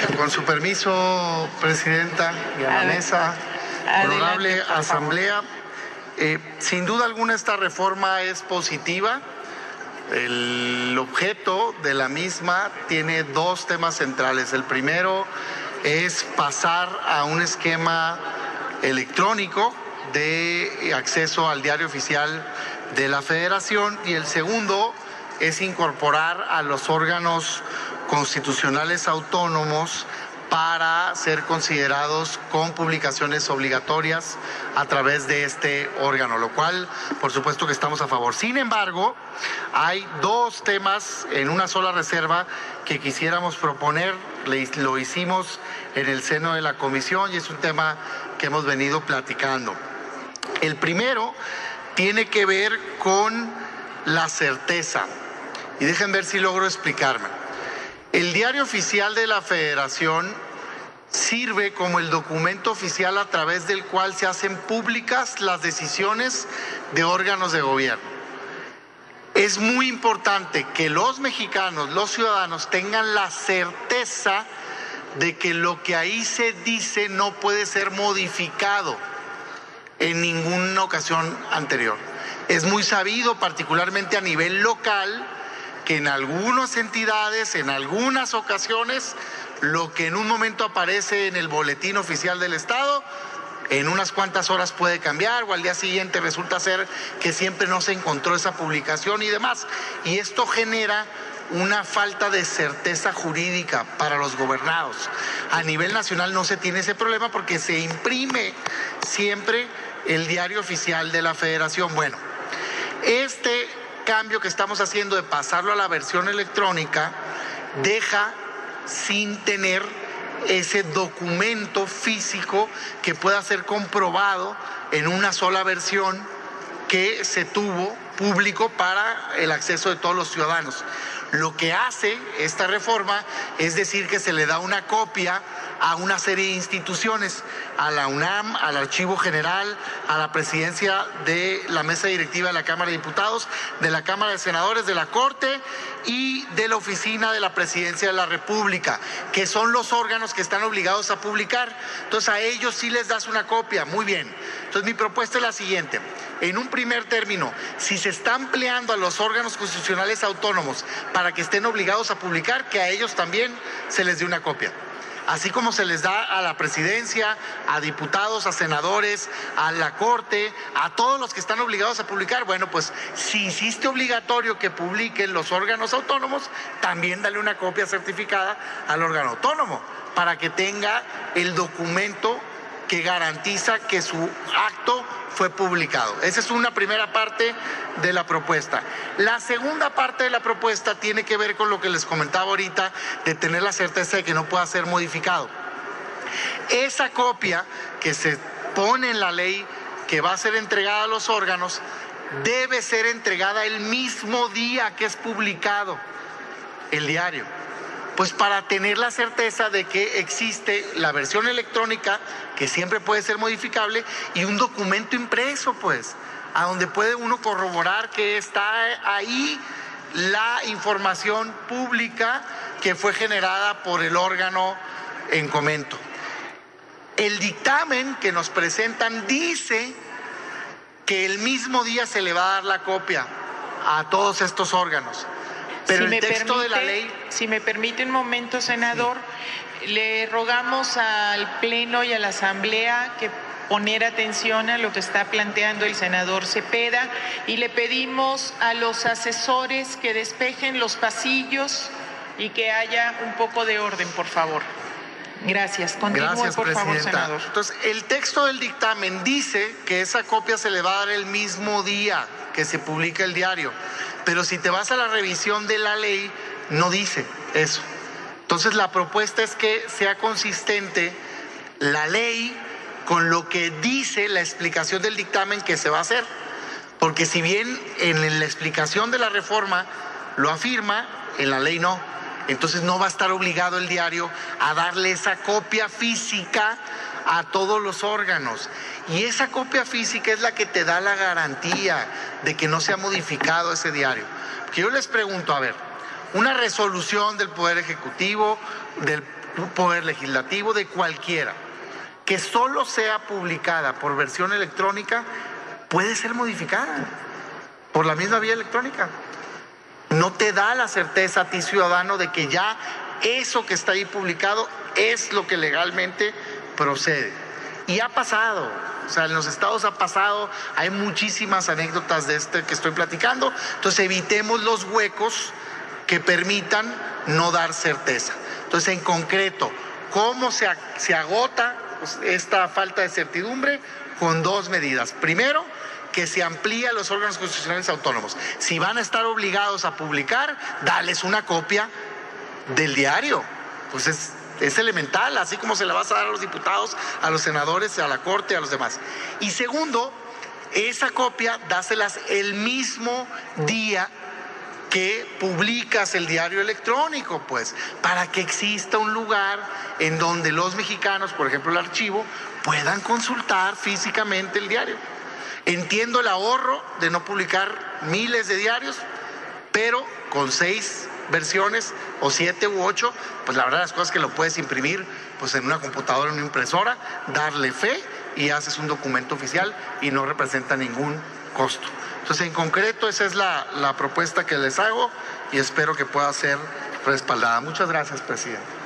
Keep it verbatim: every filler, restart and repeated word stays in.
Con su permiso, Presidenta, y a la mesa, honorable Asamblea, eh, sin duda alguna esta reforma es positiva. El objeto de la misma tiene dos temas centrales. El primero es pasar a un esquema electrónico de acceso al diario oficial de la Federación, y el segundo es incorporar a los órganos constitucionales autónomos para ser considerados con publicaciones obligatorias a través de este órgano, lo cual por supuesto que estamos a favor. Sin embargo, hay dos temas en una sola reserva que quisiéramos proponer. Lo hicimos en el seno de la comisión y es un tema que hemos venido platicando. El primero tiene que ver con la certeza, y dejen ver si logro explicarme. El diario oficial de la Federación sirve como el documento oficial a través del cual se hacen públicas las decisiones de órganos de gobierno. Es muy importante que los mexicanos, los ciudadanos, tengan la certeza de que lo que ahí se dice no puede ser modificado en ninguna ocasión anterior. Es muy sabido, particularmente a nivel local, que en algunas entidades, en algunas ocasiones, lo que en un momento aparece en el boletín oficial del Estado, en unas cuantas horas puede cambiar, o al día siguiente resulta ser que siempre no se encontró esa publicación y demás. Y esto genera una falta de certeza jurídica para los gobernados. A nivel nacional no se tiene ese problema porque se imprime siempre el diario oficial de la Federación. Bueno, este cambio que estamos haciendo de pasarlo a la versión electrónica deja sin tener ese documento físico que pueda ser comprobado en una sola versión que se tuvo público para el acceso de todos los ciudadanos. Lo que hace esta reforma es decir que se le da una copia a una serie de instituciones, a la UNAM, al Archivo General, a la presidencia de la mesa directiva de la Cámara de Diputados, de la Cámara de Senadores, de la Corte y de la Oficina de la Presidencia de la República, que son los órganos que están obligados a publicar. Entonces a ellos sí les das una copia. Muy bien. Entonces mi propuesta es la siguiente. En un primer término, si se está ampliando a los órganos constitucionales autónomos para que estén obligados a publicar, que a ellos también se les dé una copia. Así como se les da a la presidencia, a diputados, a senadores, a la Corte, a todos los que están obligados a publicar. Bueno, pues si hiciste obligatorio que publiquen los órganos autónomos, también dale una copia certificada al órgano autónomo para que tenga el documento que garantiza que su acto fue publicado. Esa es una primera parte de la propuesta. La segunda parte de la propuesta tiene que ver con lo que les comentaba ahorita, de tener la certeza de que no pueda ser modificado. Esa copia que se pone en la ley que va a ser entregada a los órganos debe ser entregada el mismo día que es publicado el diario. Pues para tener la certeza de que existe la versión electrónica, que siempre puede ser modificable, y un documento impreso, pues, a donde puede uno corroborar que está ahí la información pública que fue generada por el órgano en comento. El dictamen que nos presentan dice que el mismo día se le va a dar la copia a todos estos órganos. Pero si el texto permite, de la ley... Si me permite un momento, senador, sí. Le rogamos al Pleno y a la Asamblea que poner atención a lo que está planteando el senador Cepeda, y le pedimos a los asesores que despejen los pasillos y que haya un poco de orden, por favor. Gracias. Continúe, Gracias, por Presidenta. favor, senador. Entonces, el texto del dictamen dice que esa copia se le va a dar el mismo día que se publica el diario. Pero si te vas a la revisión de la ley, no dice eso. Entonces la propuesta es que sea consistente la ley con lo que dice la explicación del dictamen que se va a hacer. Porque si bien en la explicación de la reforma lo afirma, en la ley no. Entonces no va a estar obligado el diario a darle esa copia física a todos los órganos. Y esa copia física es la que te da la garantía de que no se ha modificado ese diario. Porque yo les pregunto, a ver, una resolución del Poder Ejecutivo, del poder legislativo, de cualquiera, que solo sea publicada por versión electrónica, puede ser modificada por la misma vía electrónica. No te da la certeza a ti, ciudadano, de que ya eso que está ahí publicado es lo que legalmente procede. Y ha pasado, o sea, en los estados ha pasado, hay muchísimas anécdotas de este que estoy platicando, entonces evitemos los huecos que permitan no dar certeza. Entonces, en concreto, ¿cómo se, se agota esta falta de certidumbre? Con dos medidas. Primero, que se amplía a los órganos constitucionales autónomos. Si van a estar obligados a publicar, darles una copia del diario. Pues es, es elemental, así como se la vas a dar a los diputados, a los senadores, a la Corte, a los demás. Y segundo, esa copia dáselas el mismo día que publicas el diario electrónico, pues, para que exista un lugar en donde los mexicanos, por ejemplo el archivo, puedan consultar físicamente el diario. Entiendo el ahorro de no publicar miles de diarios, pero con seis versiones o siete u ocho, pues la verdad las cosas que lo puedes imprimir pues en una computadora, en una impresora, darle fe y haces un documento oficial y no representa ningún costo. Entonces, en concreto, esa es la, la propuesta que les hago y espero que pueda ser respaldada. Muchas gracias, presidente.